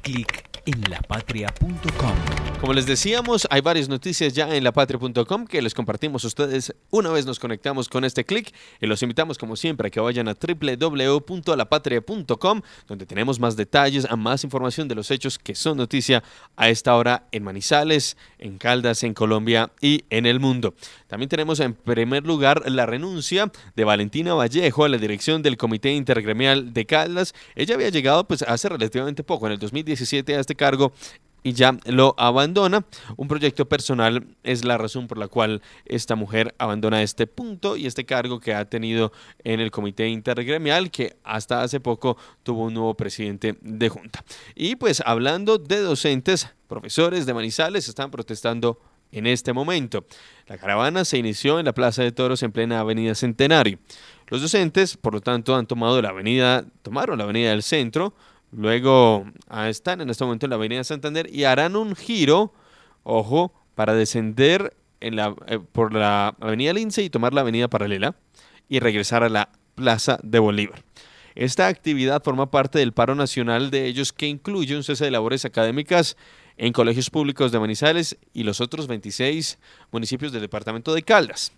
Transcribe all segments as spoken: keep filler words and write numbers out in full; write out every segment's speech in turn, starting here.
clic en la patria punto com. Como les decíamos, hay varias noticias ya en la patria punto com que les compartimos a ustedes una vez nos conectamos con este clic y los invitamos como siempre a que vayan a doble u doble u doble u punto la patria punto com, donde tenemos más detalles, a más información de los hechos que son noticia a esta hora en Manizales, en Caldas, en Colombia y en el mundo. También tenemos en primer lugar la renuncia de Valentina Vallejo a la dirección del Comité Intergremial de Caldas. Ella había llegado pues hace relativamente poco, en el dos mil diecisiete, a este cargo y ya lo abandona. Un proyecto personal es la razón por la cual esta mujer abandona este punto y este cargo que ha tenido en el Comité Intergremial, que hasta hace poco tuvo un nuevo presidente de junta. Y pues hablando de docentes, profesores de Manizales están protestando en este momento. La caravana se inició en la Plaza de Toros en plena Avenida Centenario. Los docentes, por lo tanto, han tomado la avenida, tomaron la Avenida del Centro. Luego ah, están en este momento en la Avenida Santander y harán un giro, ojo, para descender en la, eh, por la Avenida Lince y tomar la Avenida Paralela y regresar a la Plaza de Bolívar. Esta actividad forma parte del paro nacional de ellos, que incluye un cese de labores académicas en colegios públicos de Manizales y los otros veintiséis municipios del departamento de Caldas.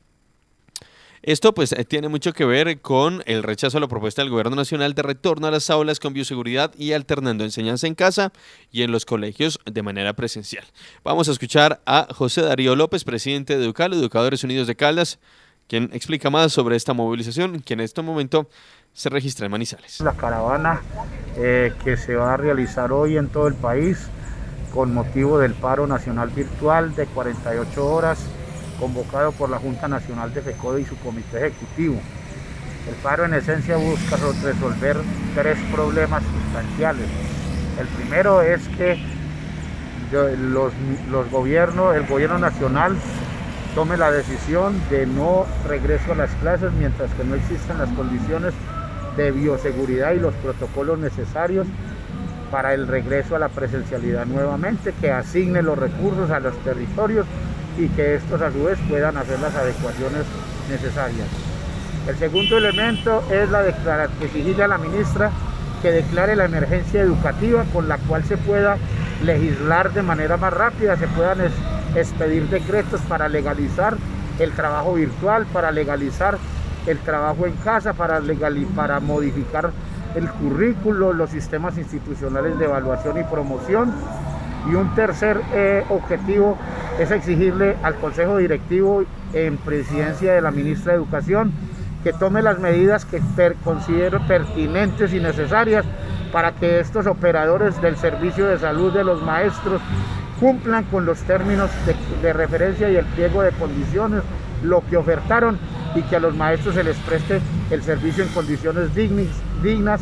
Esto pues tiene mucho que ver con el rechazo a la propuesta del gobierno nacional de retorno a las aulas con bioseguridad y alternando enseñanza en casa y en los colegios de manera presencial. Vamos a escuchar a José Darío López, presidente de Educal, Educadores Unidos de Caldas, quien explica más sobre esta movilización que en este momento se registra en Manizales. La caravana eh, que se va a realizar hoy en todo el país con motivo del paro nacional virtual de cuarenta y ocho horas convocado por la Junta Nacional de FECODE y su comité ejecutivo. El paro en esencia busca resolver tres problemas sustanciales. El primero es que los, los gobiernos, el gobierno nacional tome la decisión de no regreso a las clases mientras que no existan las condiciones de bioseguridad y los protocolos necesarios para el regreso a la presencialidad nuevamente, que asigne los recursos a los territorios y que estos a su vez puedan hacer las adecuaciones necesarias. El segundo elemento es la declarar, exigirle a la ministra que declare la emergencia educativa con la cual se pueda legislar de manera más rápida, se puedan es, expedir decretos para legalizar el trabajo virtual, para legalizar el trabajo en casa, para, legal, para modificar el currículo, los sistemas institucionales de evaluación y promoción. Y un tercer eh, objetivo es exigirle al Consejo Directivo en presidencia de la ministra de Educación que tome las medidas que per, considero pertinentes y necesarias para que estos operadores del servicio de salud de los maestros cumplan con los términos de, de referencia y el pliego de condiciones, lo que ofertaron, y que a los maestros se les preste el servicio en condiciones dignas, dignas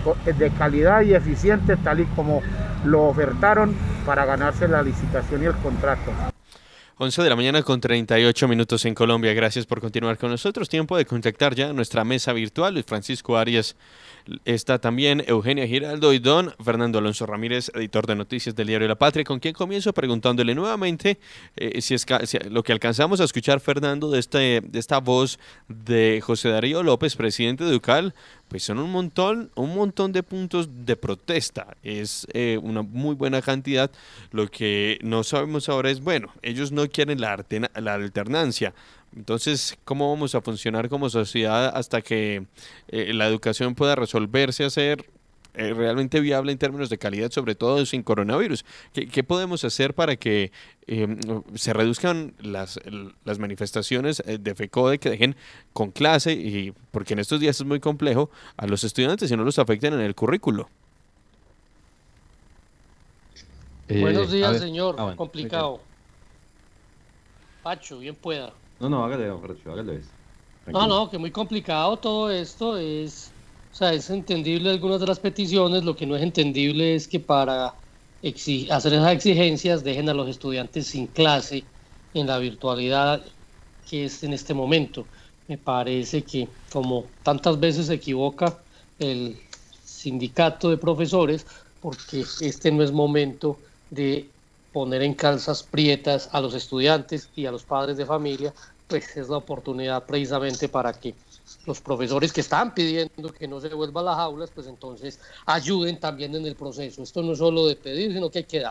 de calidad y eficiente, tal y como lo ofertaron para ganarse la licitación y el contrato. once de la mañana con treinta y ocho minutos en Colombia. Gracias por continuar con nosotros. Tiempo de contactar ya nuestra mesa virtual. Luis Francisco Arias, está también Eugenia Giraldo y don Fernando Alonso Ramírez, editor de noticias del diario La Patria, con quien comienzo preguntándole nuevamente eh, si, es, si lo que alcanzamos a escuchar, Fernando, de, este, de esta voz de José Darío López, presidente de Educal, pues son un montón, un montón de puntos de protesta. Es eh, una muy buena cantidad. Lo que no sabemos ahora es, bueno, ellos no quieren la, altena, la alternancia. Entonces, ¿cómo vamos a funcionar como sociedad hasta que eh, la educación pueda resolverse a ser eh, realmente viable en términos de calidad, sobre todo sin coronavirus? ¿Qué, qué podemos hacer para que eh, se reduzcan las, las manifestaciones de FECODE, que dejen con clase, y porque en estos días es muy complejo, a los estudiantes y no los afecten en el currículo? Eh, Buenos días, ver, señor. ah, bueno, Complicado. okay. Pacho, bien pueda. No, no, hágale, Pacho, hágale. No, no, que muy complicado todo esto. Es, o sea, es entendible algunas de las peticiones. Lo que no es entendible es que para exig- hacer esas exigencias dejen a los estudiantes sin clase en la virtualidad que es en este momento. Me parece que, como tantas veces se equivoca el sindicato de profesores, porque este no es momento de poner en calzas prietas a los estudiantes y a los padres de familia, pues es la oportunidad precisamente para que los profesores que están pidiendo que no se vuelva a las aulas, pues entonces ayuden también en el proceso. Esto no es solo de pedir, sino que hay que dar.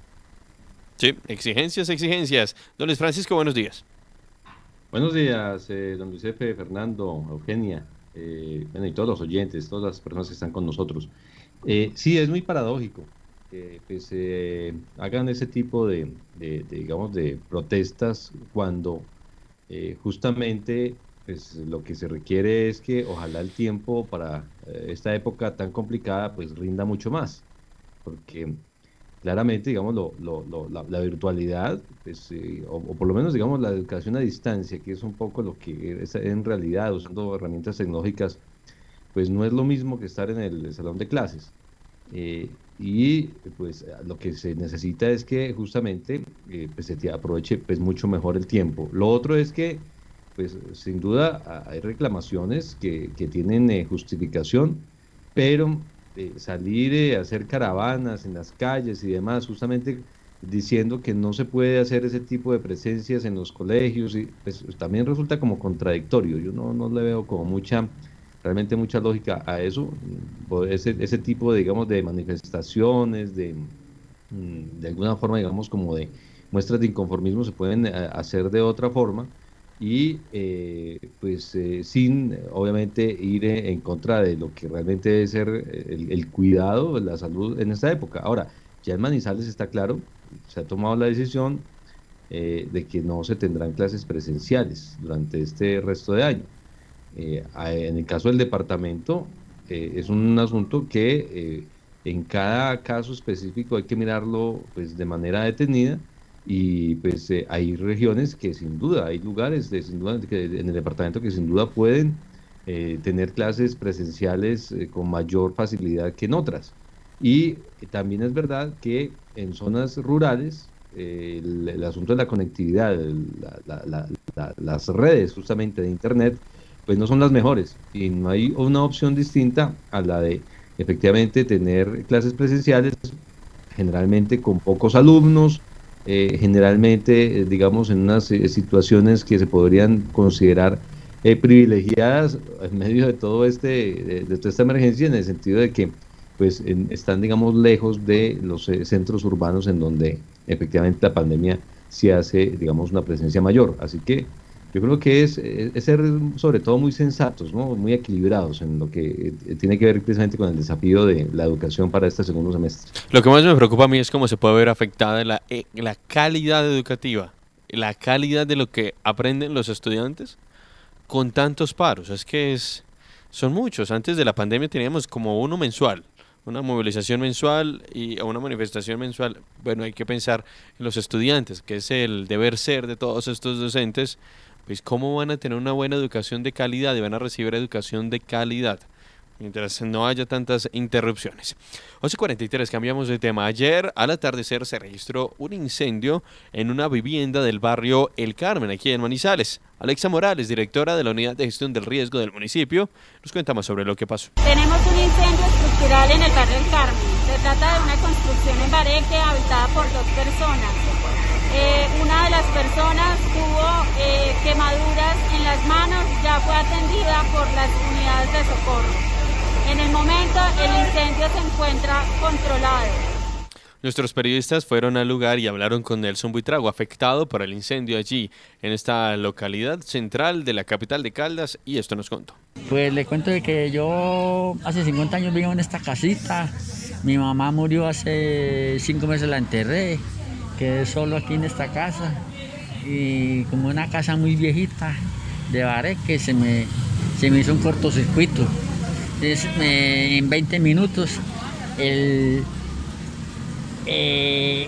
Sí, exigencias, exigencias. Don Luis Francisco, buenos días. Buenos días, eh, don Luis Efe, Fernando, Eugenia, eh, bueno, y todos los oyentes, todas las personas que están con nosotros. Eh, sí, es muy paradójico que pues, eh, hagan ese tipo de, de, de, digamos, de protestas cuando eh, justamente pues, lo que se requiere es que ojalá el tiempo para eh, esta época tan complicada pues rinda mucho más, porque claramente, digamos, lo, lo, lo, la, la virtualidad, pues, eh, o, o por lo menos, digamos, la educación a distancia, que es un poco lo que es en realidad, usando herramientas tecnológicas, pues no es lo mismo que estar en el salón de clases. Eh, y pues lo que se necesita es que justamente eh, pues, se te aproveche pues, mucho mejor el tiempo. Lo otro es que, pues sin duda, hay reclamaciones que, que tienen eh, justificación, pero eh, salir a eh, hacer caravanas en las calles y demás, justamente diciendo que no se puede hacer ese tipo de presencias en los colegios, y pues también resulta como contradictorio. Yo no, no le veo como mucha, realmente mucha lógica a eso, ese, ese tipo de, digamos, de manifestaciones, de, de alguna forma, digamos, como de muestras de inconformismo se pueden hacer de otra forma y eh, pues eh, sin obviamente ir en contra de lo que realmente debe ser el, el cuidado, la salud en esta época. Ahora, ya en Manizales está claro, se ha tomado la decisión eh, de que no se tendrán clases presenciales durante este resto de año. Eh, en el caso del departamento, eh, es un asunto que eh, en cada caso específico hay que mirarlo pues, de manera detenida y pues eh, hay regiones que sin duda, hay lugares de, sin duda, que, en el departamento que sin duda pueden eh, tener clases presenciales eh, con mayor facilidad que en otras. Y eh, también es verdad que en zonas rurales eh, el, el asunto de la conectividad, la, la, la, la, las redes justamente de internet, pues no son las mejores y no hay una opción distinta a la de efectivamente tener clases presenciales, generalmente con pocos alumnos, eh, generalmente eh, digamos en unas eh, situaciones que se podrían considerar eh, privilegiadas en medio de todo este de, de toda esta emergencia, en el sentido de que pues en, están digamos lejos de los eh, centros urbanos en donde efectivamente la pandemia sí hace digamos una presencia mayor. Así que yo creo que es, es ser sobre todo muy sensatos, ¿no? Muy equilibrados en lo que tiene que ver precisamente con el desafío de la educación para este segundo semestre. Lo que más me preocupa a mí es cómo se puede ver afectada la, eh, la calidad educativa, la calidad de lo que aprenden los estudiantes con tantos paros. Es que es, son muchos. Antes de la pandemia teníamos como uno mensual, una movilización mensual y una manifestación mensual. Bueno, hay que pensar en los estudiantes, que es el deber ser de todos estos docentes. Pues cómo van a tener una buena educación de calidad y van a recibir educación de calidad mientras no haya tantas interrupciones. once cuarenta y tres, cambiamos de tema. Ayer al atardecer se registró un incendio en una vivienda del barrio El Carmen, aquí en Manizales. Alexa Morales, directora de la Unidad de Gestión del Riesgo del municipio, nos cuenta más sobre lo que pasó. Tenemos un incendio estructural en el barrio El Carmen. Se trata de una construcción en Bareque habitada por dos personas. Eh, una de las personas tuvo eh, quemaduras en las manos, ya fue atendida por las unidades de socorro. En el momento el incendio se encuentra controlado. Nuestros periodistas fueron al lugar y hablaron con Nelson Buitrago, afectado por el incendio allí, en esta localidad central de la capital de Caldas, y esto nos contó. Pues le cuento de que yo hace cincuenta años vivo en esta casita, mi mamá murió hace cinco meses, la enterré. Quedé solo aquí en esta casa y como una casa muy viejita de Bareque se me, se me hizo un cortocircuito. Entonces, me, en veinte minutos el, eh,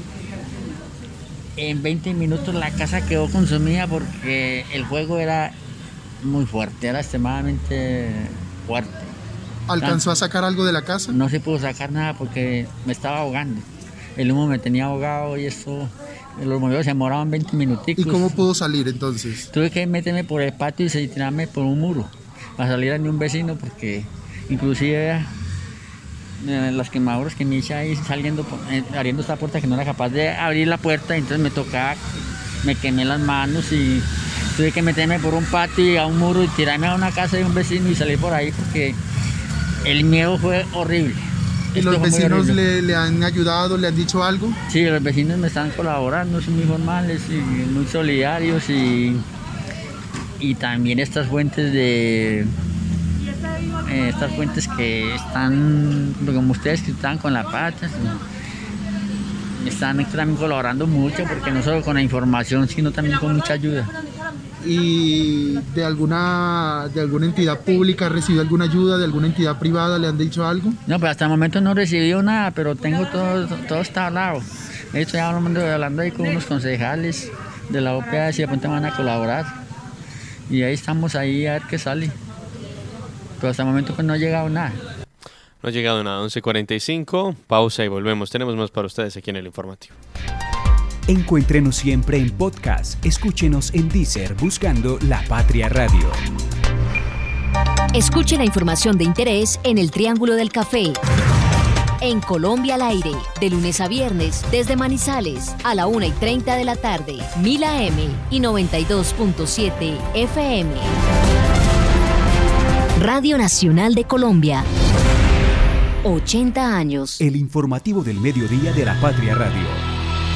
en veinte minutos la casa quedó consumida porque el fuego era muy fuerte, era extremadamente fuerte. ¿Alcanzó a sacar algo de la casa? No se pudo sacar nada porque me estaba ahogando. El humo me tenía ahogado y eso, los bomberos se demoraban veinte minuticos. ¿Y cómo pudo salir entonces? Tuve que meterme por el patio y tirarme por un muro para salir a un vecino porque inclusive eh, las quemaduras que me hice ahí saliendo, eh, abriendo esta puerta que no era capaz de abrir la puerta, entonces me tocaba, me quemé las manos y tuve que meterme por un patio y a un muro y tirarme a una casa de un vecino y salir por ahí porque el miedo fue horrible. ¿Y Esto los fue muy vecinos horrible. le, le han ayudado, le han dicho algo? Sí, los vecinos me están colaborando, son muy formales y muy solidarios y, y también estas fuentes de eh, estas fuentes que están, como ustedes que están con la pata, están también colaborando mucho porque no solo con la información sino también con mucha ayuda. ¿Y de alguna, de alguna entidad pública recibió alguna ayuda, de alguna entidad privada le han dicho algo? No, pues hasta el momento no he recibido nada, pero tengo todo, todo está hablado. Estoy hablando, hablando ahí con unos concejales de la O P A si de pronto van a colaborar. Y ahí estamos ahí a ver qué sale. Pero hasta el momento pues no ha llegado nada. No ha llegado nada, once cuarenta y cinco, pausa y volvemos. Tenemos más para ustedes aquí en el informativo. Encuéntrenos siempre en podcast. Escúchenos en Deezer buscando La Patria Radio. Escuche la información de interés en el Triángulo del Café. En Colombia al aire, de lunes a viernes, desde Manizales, a la una y treinta de la tarde, mil A M y noventa y dos punto siete F M. Radio Nacional de Colombia. ochenta años. El informativo del mediodía de La Patria Radio.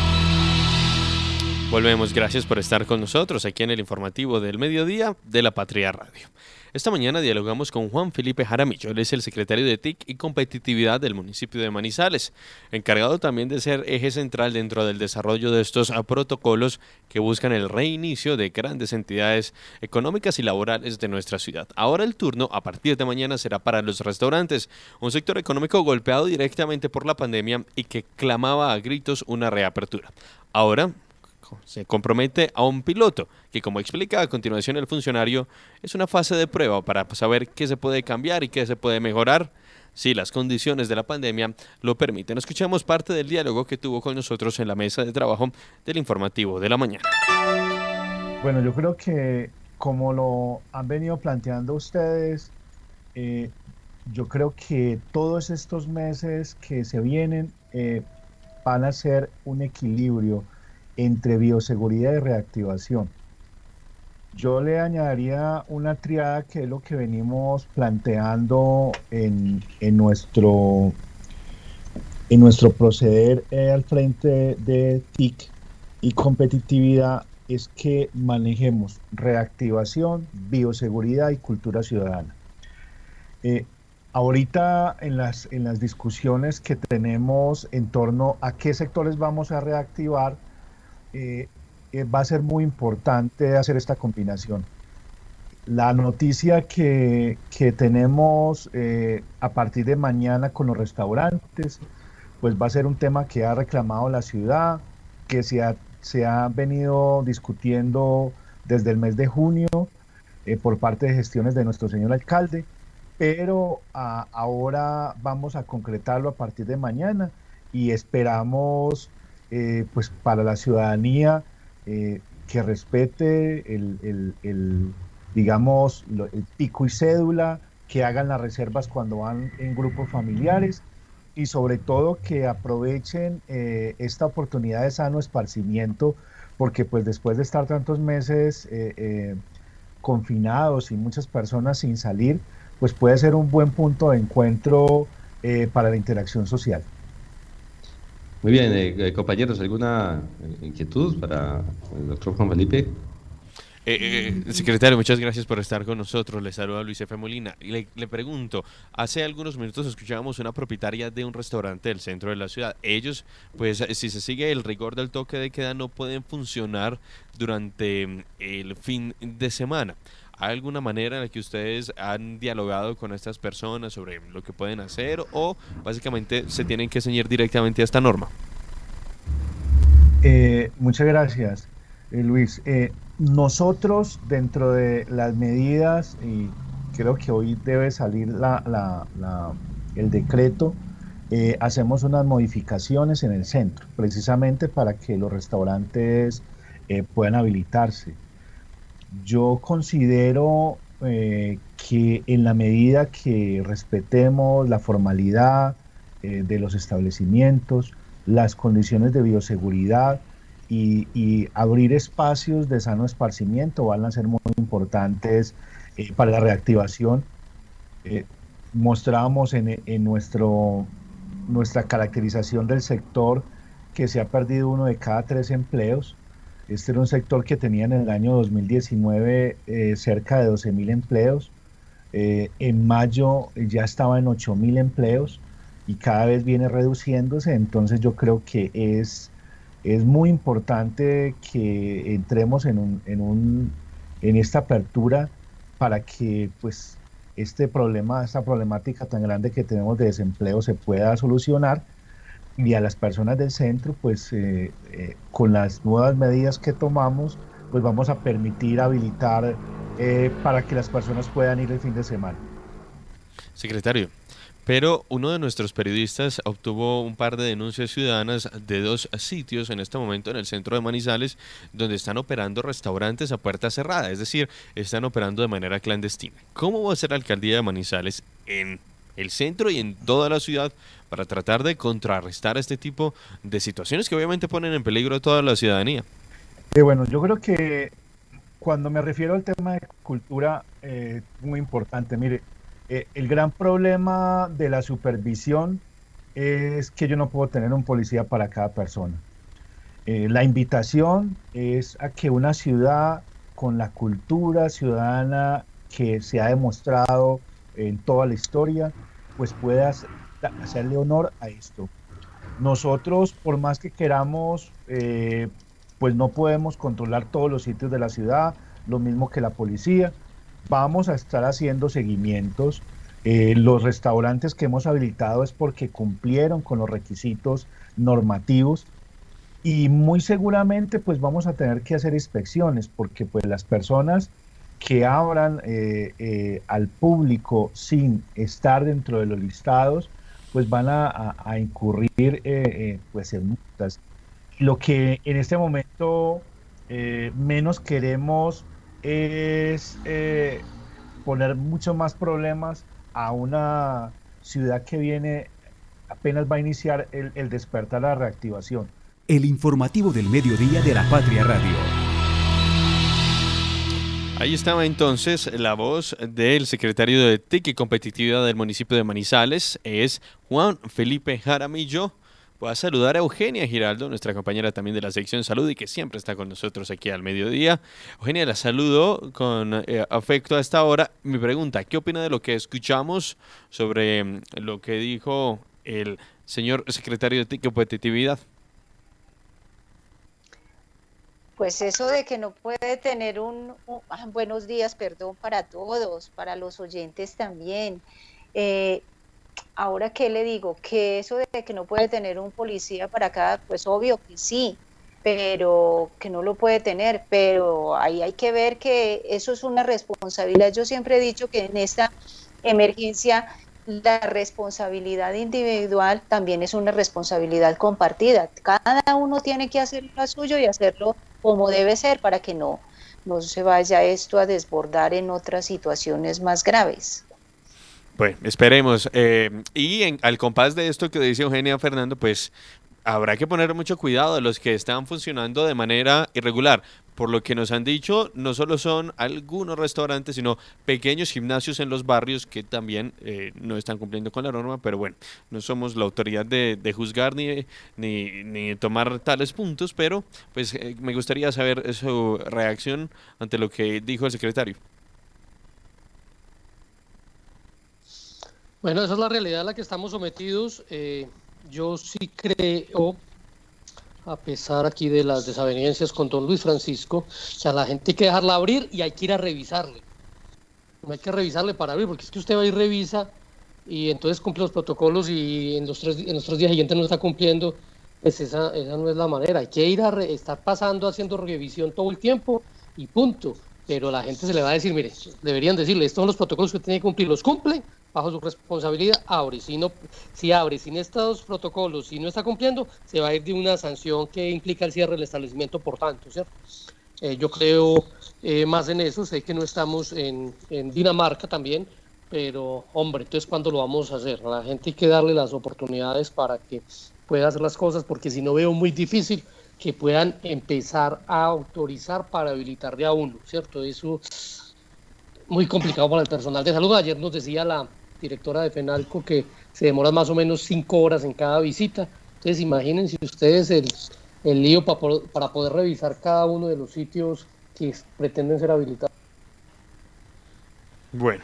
Volvemos, gracias por estar con nosotros aquí en el informativo del mediodía de La Patria Radio. Esta mañana dialogamos con Juan Felipe Jaramillo, él es el secretario de T I C y Competitividad del municipio de Manizales, encargado también de ser eje central dentro del desarrollo de estos protocolos que buscan el reinicio de grandes entidades económicas y laborales de nuestra ciudad. Ahora el turno, a partir de mañana, será para los restaurantes, un sector económico golpeado directamente por la pandemia y que clamaba a gritos una reapertura. Ahora se compromete a un piloto que, como explica a continuación el funcionario, es una fase de prueba para saber qué se puede cambiar y qué se puede mejorar si las condiciones de la pandemia lo permiten. Escuchemos parte del diálogo que tuvo con nosotros en la mesa de trabajo del informativo de la mañana. Bueno, yo creo que como lo han venido planteando ustedes, eh, yo creo que todos estos meses que se vienen eh, van a ser un equilibrio entre bioseguridad y reactivación. Yo le añadiría una triada que es lo que venimos planteando en, en, nuestro, en nuestro proceder eh, al frente de T I C y competitividad, es que manejemos reactivación, bioseguridad y cultura ciudadana. Eh, ahorita en las, en las discusiones que tenemos en torno a qué sectores vamos a reactivar, Eh, eh, va a ser muy importante hacer esta combinación. La noticia que, que tenemos eh, a partir de mañana con los restaurantes, pues va a ser un tema que ha reclamado la ciudad, que se ha, se ha venido discutiendo desde el mes de junio eh, por parte de gestiones de nuestro señor alcalde, pero a, ahora vamos a concretarlo a partir de mañana y esperamos Eh, pues para la ciudadanía eh, que respete el, el, el digamos lo, el pico y cédula, que hagan las reservas cuando van en grupos familiares y sobre todo que aprovechen eh, esta oportunidad de sano esparcimiento, porque pues después de estar tantos meses eh, eh, confinados y muchas personas sin salir, pues puede ser un buen punto de encuentro eh, para la interacción social. Muy bien, eh, compañeros, ¿alguna inquietud para el doctor Juan Felipe? Eh, eh, secretario, muchas gracias por estar con nosotros. Le saluda Luis F. Molina. Y le, le pregunto, hace algunos minutos escuchábamos una propietaria de un restaurante del centro de la ciudad. Ellos, pues si se sigue el rigor del toque de queda, no pueden funcionar durante el fin de semana. ¿Hay alguna manera en la que ustedes han dialogado con estas personas sobre lo que pueden hacer o básicamente se tienen que ceñir directamente a esta norma? Eh, muchas gracias, eh, Luis. Eh, nosotros dentro de las medidas, y creo que hoy debe salir la, la, la, el decreto, eh, hacemos unas modificaciones en el centro, precisamente para que los restaurantes eh, puedan habilitarse. Yo considero eh, que en la medida que respetemos la formalidad eh, de los establecimientos, las condiciones de bioseguridad y, y abrir espacios de sano esparcimiento van a ser muy importantes eh, para la reactivación. Eh, mostrábamos en, en nuestro, nuestra caracterización del sector que se ha perdido uno de cada tres empleos. Este era un sector que tenía en el año dos mil diecinueve eh, cerca de doce mil empleos. Eh, en mayo ya estaba en ocho mil empleos y cada vez viene reduciéndose. Entonces yo creo que es, es muy importante que entremos en, un, en, un, en esta apertura para que pues, este problema, esta problemática tan grande que tenemos de desempleo se pueda solucionar, y a las personas del centro, pues eh, eh, con las nuevas medidas que tomamos, pues vamos a permitir habilitar eh, para que las personas puedan ir el fin de semana. Secretario, pero uno de nuestros periodistas obtuvo un par de denuncias ciudadanas de dos sitios en este momento en el centro de Manizales, donde están operando restaurantes a puerta cerrada, es decir, están operando de manera clandestina. ¿Cómo va a ser la alcaldía de Manizales en el centro y en toda la ciudad para tratar de contrarrestar este tipo de situaciones que obviamente ponen en peligro a toda la ciudadanía? Eh, bueno, yo creo que cuando me refiero al tema de cultura, eh, muy importante, mire, eh, el gran problema de la supervisión es que yo no puedo tener un policía para cada persona. Eh, la invitación es a que una ciudad con la cultura ciudadana que se ha demostrado en toda la historia, pues pueda hacerle honor a esto. Nosotros, por más que queramos, eh, pues no podemos controlar todos los sitios de la ciudad, lo mismo que la policía. Vamos a estar haciendo seguimientos. Eh, los restaurantes que hemos habilitado es porque cumplieron con los requisitos normativos, y muy seguramente pues vamos a tener que hacer inspecciones, porque pues las personas que abran eh, eh, al público sin estar dentro de los listados, pues van a, a, a incurrir eh, eh, pues en multas. Lo que en este momento eh, menos queremos es eh, poner mucho más problemas a una ciudad que viene, apenas va a iniciar el, el despertar, la reactivación. El informativo del mediodía de la Patria Radio. Ahí estaba entonces la voz del secretario de T I C y Competitividad del municipio de Manizales, es Juan Felipe Jaramillo. Voy a saludar a Eugenia Giraldo, nuestra compañera también de la sección Salud y que siempre está con nosotros aquí al mediodía. Eugenia, la saludo con eh, afecto a esta hora. Mi pregunta, ¿qué opina de lo que escuchamos sobre mm, lo que dijo el señor secretario de T I C y Competitividad? Pues eso de que no puede tener un, un ah, buenos días, perdón, para todos, para los oyentes también. Eh, ahora, ¿qué le digo? Que eso de que no puede tener un policía para cada, pues obvio que sí, pero que no lo puede tener, pero ahí hay que ver que eso es una responsabilidad. Yo siempre he dicho que en esta emergencia la responsabilidad individual también es una responsabilidad compartida. Cada uno tiene que hacer lo suyo y hacerlo como debe ser para que no, no se vaya esto a desbordar en otras situaciones más graves. Bueno, esperemos. Eh, y en, al compás de esto que dice Eugenia, Fernando, pues habrá que poner mucho cuidado a los que están funcionando de manera irregular. Por lo que nos han dicho, no solo son algunos restaurantes, sino pequeños gimnasios en los barrios que también eh, no están cumpliendo con la norma, pero bueno, no somos la autoridad de, de juzgar ni, ni, ni tomar tales puntos, pero pues eh, me gustaría saber su reacción ante lo que dijo el secretario. Bueno, esa es la realidad a la que estamos sometidos. Eh, yo sí creo, a pesar aquí de las desavenencias con don Luis Francisco, o sea, la gente hay que dejarla abrir y hay que ir a revisarle. No hay que revisarle para abrir, porque es que usted va y revisa y entonces cumple los protocolos y en los tres, en los tres días siguientes no está cumpliendo. Pues esa, esa no es la manera. Hay que ir a re, estar pasando, haciendo revisión todo el tiempo y punto. Pero la gente se le va a decir, mire, deberían decirle, estos son los protocolos que tiene que cumplir, los cumple, bajo su responsabilidad, abre. Si no, si abre sin estos protocolos, si no está cumpliendo, se va a ir de una sanción que implica el cierre del establecimiento, por tanto, ¿cierto? Eh, yo creo eh, más en eso. Sé que no estamos en, en Dinamarca también, pero, hombre, entonces, ¿cuándo lo vamos a hacer? A la gente hay que darle las oportunidades para que pueda hacer las cosas, porque si no veo muy difícil que puedan empezar a autorizar para habilitar de a uno, ¿cierto? Eso es muy complicado para el personal de salud. Ayer nos decía la directora de FENALCO que se demora más o menos cinco horas en cada visita. Entonces imagínense ustedes el, el lío para, para poder revisar cada uno de los sitios que pretenden ser habilitados. Bueno.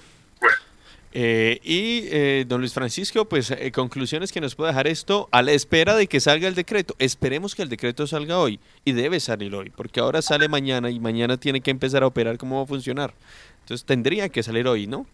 Eh, y eh, don Luis Francisco, pues eh, conclusiones que nos puede dejar esto a la espera de que salga el decreto. Esperemos que el decreto salga hoy y debe salir hoy, porque ahora sale mañana y mañana tiene que empezar a operar cómo va a funcionar. Entonces tendría que salir hoy, ¿no?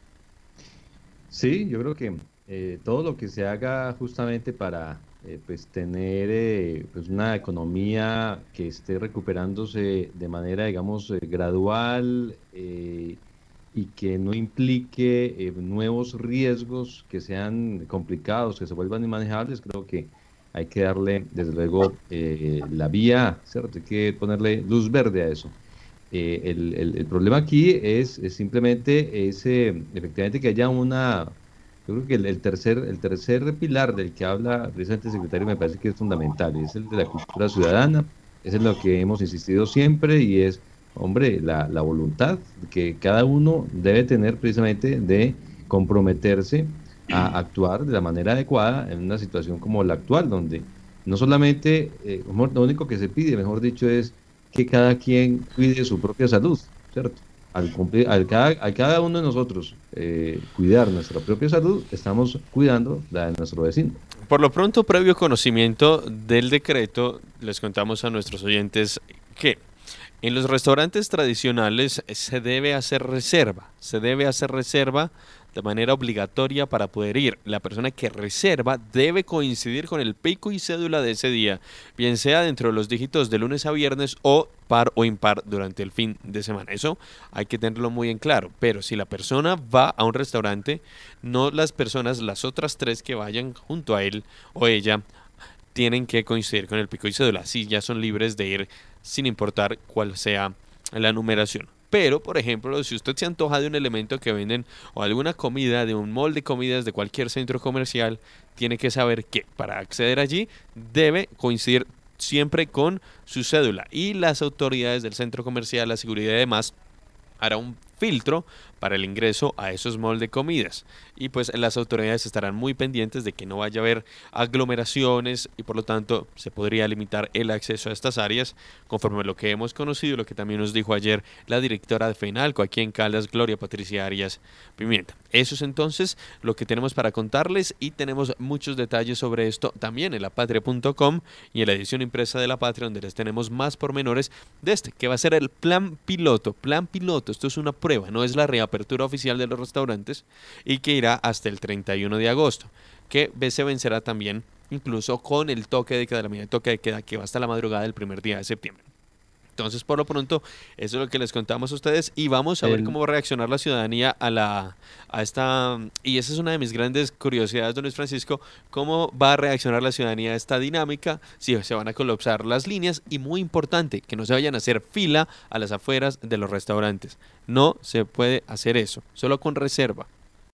Sí, yo creo que eh, todo lo que se haga justamente para eh, pues tener eh, pues una economía que esté recuperándose de manera, digamos, eh, gradual, eh, y que no implique eh, nuevos riesgos que sean complicados, que se vuelvan inmanejables, creo que hay que darle, desde luego, eh, la vía, ¿cierto? Hay que ponerle luz verde a eso. Eh, el, el, el problema aquí es, es simplemente ese, efectivamente, que haya una, yo creo que el, el, tercer, el tercer pilar del que habla precisamente el secretario me parece que es fundamental, es el de la cultura ciudadana, es en lo que hemos insistido siempre y es, hombre, la, la voluntad que cada uno debe tener precisamente de comprometerse a actuar de la manera adecuada en una situación como la actual, donde no solamente, eh, lo único que se pide, mejor dicho, es que cada quien cuide su propia salud, ¿cierto? Al, cumplir, al, cada, al cada uno de nosotros eh, cuidar nuestra propia salud, estamos cuidando la de nuestro vecino. Por lo pronto, previo conocimiento del decreto, les contamos a nuestros oyentes que en los restaurantes tradicionales se debe hacer reserva, se debe hacer reserva de manera obligatoria para poder ir. La persona que reserva debe coincidir con el pico y cédula de ese día, bien sea dentro de los dígitos de lunes a viernes o par o impar durante el fin de semana. Eso hay que tenerlo muy en claro, pero si la persona va a un restaurante, no las personas, las otras tres que vayan junto a él o ella, tienen que coincidir con el pico y cédula. Sí, ya son libres de ir sin importar cuál sea la numeración. Pero, por ejemplo, si usted se antoja de un elemento que venden o alguna comida de un mall de comidas de cualquier centro comercial, tiene que saber que para acceder allí debe coincidir siempre con su cédula. Y las autoridades del centro comercial, la seguridad y demás, hará un filtro para el ingreso a esos malls de comidas. Y pues las autoridades estarán muy pendientes de que no vaya a haber aglomeraciones y por lo tanto se podría limitar el acceso a estas áreas conforme a lo que hemos conocido, lo que también nos dijo ayer la directora de FENALCO aquí en Caldas, Gloria Patricia Arias Pimienta. Eso es entonces lo que tenemos para contarles y tenemos muchos detalles sobre esto también en la patria punto com y en la edición impresa de La Patria, donde les tenemos más pormenores de este, que va a ser el plan piloto. Plan piloto, esto es una prueba, no es la reapertura oficial de los restaurantes y que irá hasta el treinta y uno de agosto, que se vencerá también incluso con el toque de queda, la medida de toque de queda que va hasta la madrugada del primer día de septiembre. Entonces, por lo pronto, eso es lo que les contamos a ustedes y vamos a ver cómo va a reaccionar la ciudadanía a la a esta, y esa es una de mis grandes curiosidades, don Luis Francisco, cómo va a reaccionar la ciudadanía a esta dinámica, si se van a colapsar las líneas y muy importante, que no se vayan a hacer fila a las afueras de los restaurantes. No se puede hacer eso, solo con reserva.